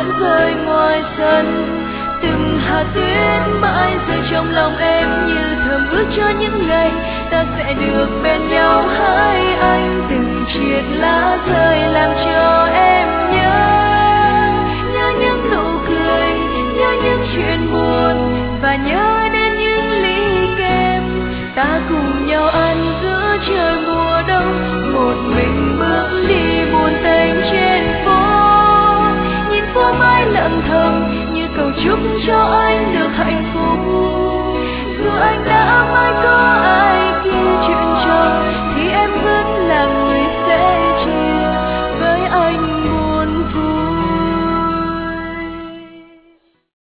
vẫn rơi ngoài sân. Từng hạt tuyết mãi rơi trong lòng em như thầm ước cho những ngày ta sẽ được bên nhau. Hai anh từng triệt lá rơi